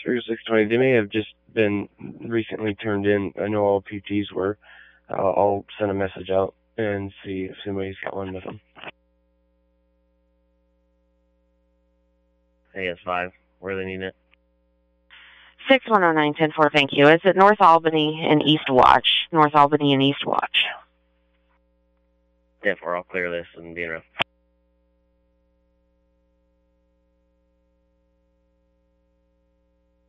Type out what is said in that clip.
for 620. They may have just been recently turned in. I know all PTs were. I'll send a message out and see if somebody's got one with them. AS5, where they need it. 6109-10-4, thank you. Is it North Albany and East Watch? North Albany and East Watch. 10-4, I'll clear this and be in row.